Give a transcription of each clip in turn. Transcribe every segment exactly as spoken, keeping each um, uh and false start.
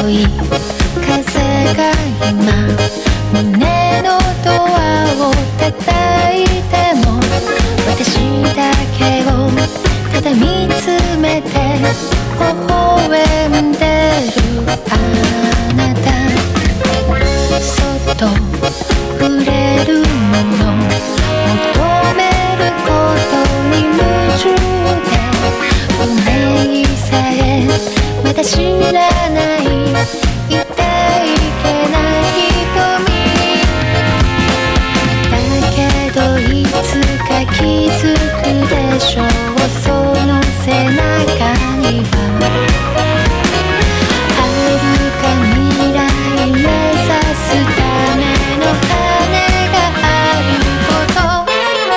細い風が今胸のドアを叩いても、私だけをただ見つめて微笑んでるあなた。そっと触れるもの、求めることに夢中で、運命さえまだ知らない痛いけない瞳だけど、いつか気づくでしょう。その背中には遥か未来目指すための羽があること。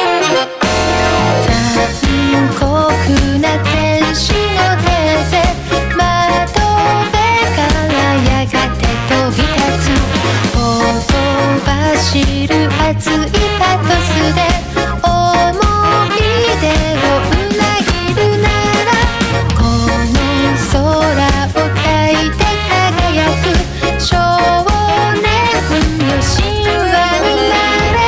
残酷な天使の手勢、窓辺からやがて飛び立つ。ほとばしる熱いパトスで思い出を裏切るなら、この空を抱いて輝く少年よ、神話になれ。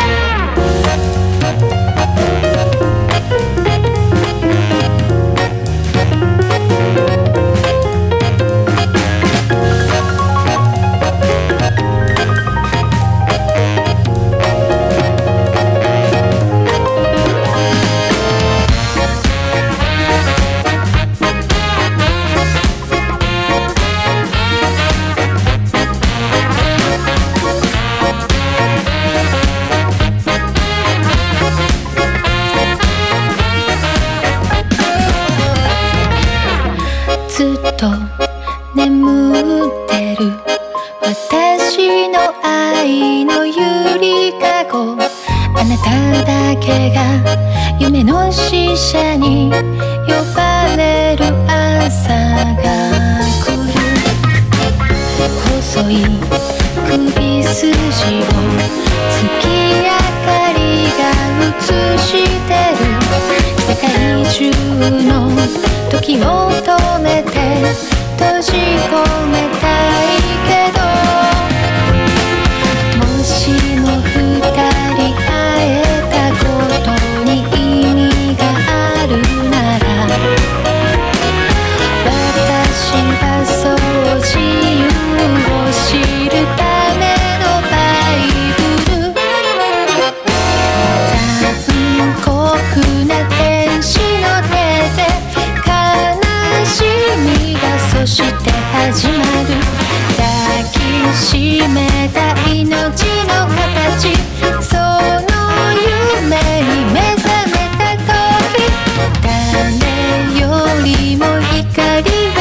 ずっと眠ってる私の愛のゆりかご、あなただけが夢の使者に呼ばれる朝が来る。細い首筋を月明かりが映してる。世界中の時を止めて閉じ込めたいけど、もしも二人会えたことに意味があるなら、私はそう自由を知るためのバイブル。残酷な天使の手勢、悲しみがそして始まる。抱きしめた命の形、その夢に目覚めた時、誰よりも光